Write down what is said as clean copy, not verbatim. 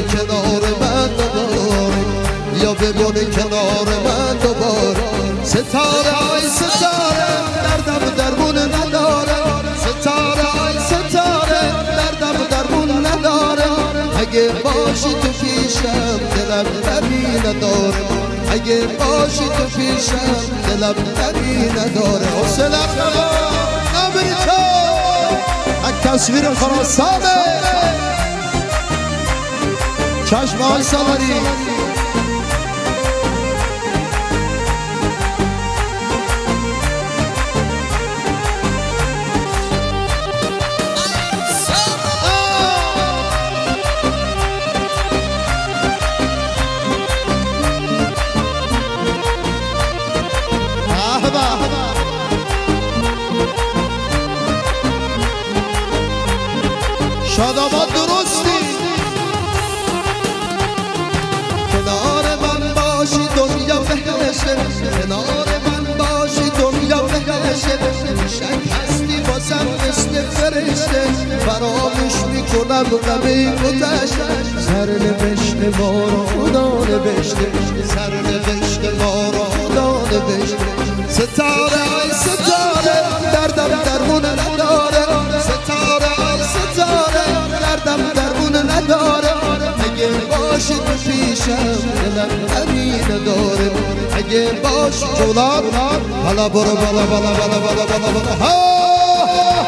کنار من دوباره، یا بمونی کنار من دوباره. ستاره ای ستاره دردم درمون نداره، ستاره ای ستاره دردم درمون نداره. اگه باشی تو پیشم دلم غمی نداره، اگه باشی تو پیشم دلم غمی نداره. حسین امریکا یک تصویر خراسانه، چشم های سالاری شاداباد درستی. کنار من باشی دنیا بهشه، کنار من باشی دنیا بهشه. شک هستی بازم مثل فرشته، فراموش میکنم غمی گذشته. سر نوشته ما رو خدا نوشته، سر نوشته ما رو خدا نوشته. ستاره ای ستاره دردم درمون نداره، ستاره ای ستاره دردم درمون نداره. اگه باشی تو پیشم دلم غمی نداره، اگه باشی جولان. بالا برو بالا بالا بالا بالا بالا بالا.